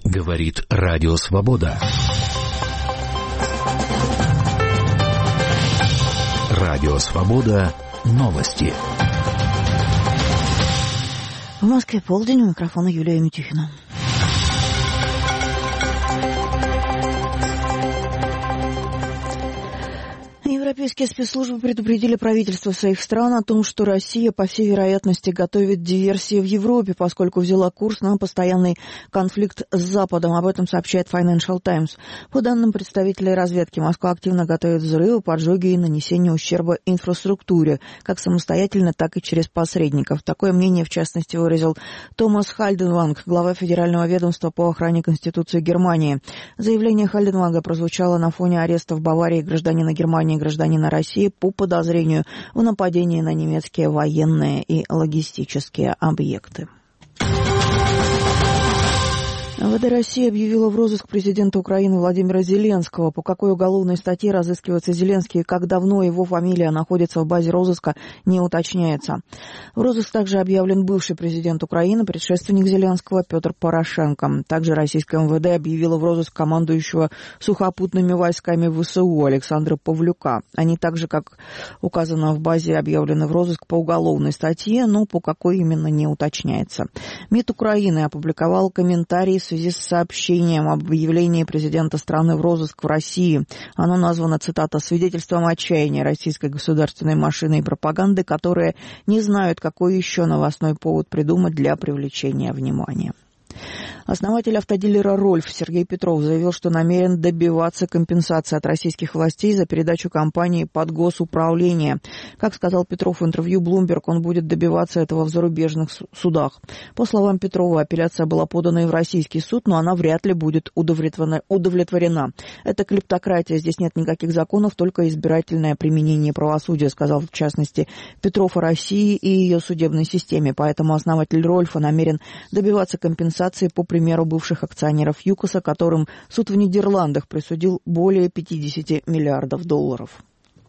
Говорит Радио Свобода. Радио Свобода. Новости. В Москве полдень, у микрофона Юлия Митюхина. Европейские спецслужбы предупредили правительства своих стран о том, что Россия, по всей вероятности, готовит диверсии в Европе, поскольку взяла курс на постоянный конфликт с Западом. Об этом сообщает Financial Times. По данным представителей разведки, Москва активно готовит взрывы, поджоги и нанесение ущерба инфраструктуре, как самостоятельно, так и через посредников. Такое мнение, в частности, выразил Томас Хальденванг, глава Федерального ведомства по охране Конституции Германии. Заявление Хальденванга прозвучало на фоне ареста в Баварии гражданина Германии и гражданина России по подозрению в нападении на немецкие военные и логистические объекты. МВД России объявила в розыск президента Украины Владимира Зеленского. По какой уголовной статье разыскивается Зеленский и как давно его фамилия находится в базе розыска, не уточняется. В розыск также объявлен бывший президент Украины, предшественник Зеленского Петр Порошенко. Также российское МВД объявило в розыск командующего сухопутными войсками ВСУ Александра Павлюка. Они также, как указано в базе, объявлены в розыск по уголовной статье, но по какой именно не уточняется. МИД Украины опубликовал комментарий в связи с сообщением об объявлении президента страны в розыск в России. Оно названо, цитата, «свидетельством отчаяния российской государственной машины и пропаганды, которые не знают, какой еще новостной повод придумать для привлечения внимания». Основатель автодилера «Рольф» Сергей Петров заявил, что намерен добиваться компенсации от российских властей за передачу компании под госуправление. Как сказал Петров в интервью Bloomberg, он будет добиваться этого в зарубежных судах. По словам Петрова, апелляция была подана и в российский суд, но она вряд ли будет удовлетворена. Это клептократия, здесь нет никаких законов, только избирательное применение правосудия, сказал в частности Петров о России и ее судебной системе. Поэтому основатель «Рольфа» намерен добиваться компенсации по примеру бывших акционеров ЮКОСа, которым суд в Нидерландах присудил более 50 миллиардов долларов.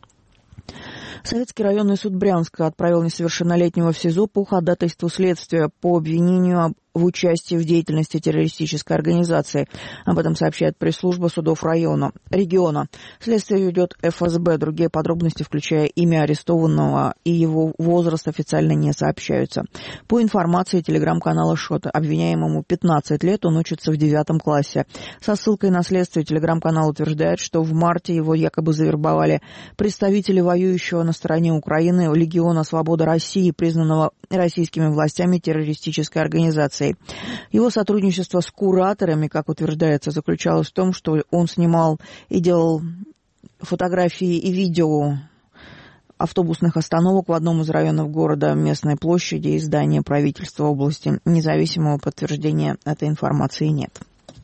Советский районный суд Брянска отправил несовершеннолетнего в СИЗО по ходатайству следствия по обвинению в участии в деятельности террористической организации. Об этом сообщает пресс-служба судов региона. Следствие ведет ФСБ. Другие подробности, включая имя арестованного и его возраст, официально не сообщаются. По информации телеграм-канала «Шот», обвиняемому 15 лет, он учится в 9 классе. Со ссылкой на следствие телеграм-канал утверждает, что в марте его якобы завербовали представители воюющего на стороне Украины Легиона Свобода России, признанного российскими властями террористической организацией. Его сотрудничество с кураторами, как утверждается, заключалось в том, что он снимал и делал фотографии и видео автобусных остановок в одном из районов города, местной площади и здания правительства области. Независимого подтверждения этой информации нет.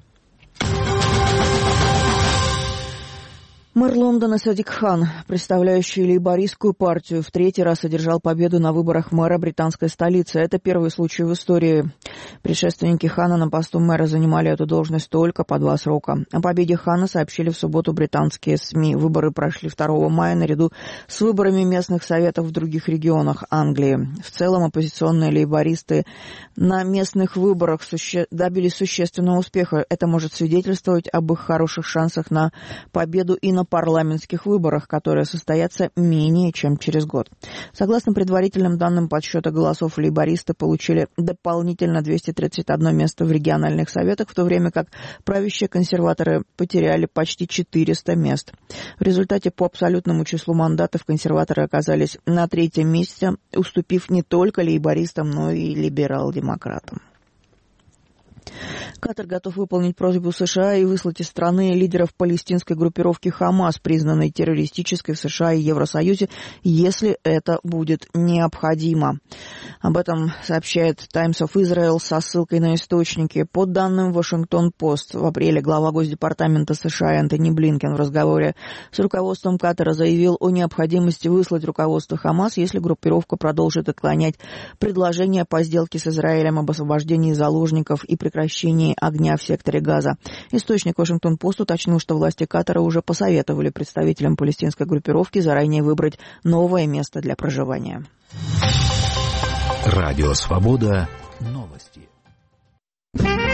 Мэр Лондона Садик Хан, представляющий лейбористскую партию, в третий раз одержал победу на выборах мэра британской столицы. Это первый случай в истории. Предшественники Хана на посту мэра занимали эту должность только по 2 срока. О победе Хана сообщили в субботу британские СМИ. Выборы прошли 2 мая наряду с выборами местных советов в других регионах Англии. В целом оппозиционные лейбористы на местных выборах добились существенного успеха. Это может свидетельствовать об их хороших шансах на победу и на парламентских выборах, которые состоятся менее чем через год. Согласно предварительным данным подсчета голосов, лейбористы получили дополнительно 231 место в региональных советах, в то время как правящие консерваторы потеряли почти 400 мест. В результате по абсолютному числу мандатов консерваторы оказались на 3-м месте, уступив не только лейбористам, но и либерал-демократам. Катар готов выполнить просьбу США и выслать из страны лидеров палестинской группировки «Хамас», признанной террористической в США и Евросоюзе, если это будет необходимо. Об этом сообщает Times of Israel со ссылкой на источники. По данным Вашингтон-Пост, в апреле глава Госдепартамента США Энтони Блинкен в разговоре с руководством Катара заявил о необходимости выслать руководство «Хамас», если группировка продолжит отклонять предложения по сделке с Израилем об освобождении заложников и прекращении огня в секторе Газа. Источник Вашингтон-Пост уточнил, что власти Катара уже посоветовали представителям палестинской группировки заранее выбрать новое место для проживания. Радио Свобода. Новости.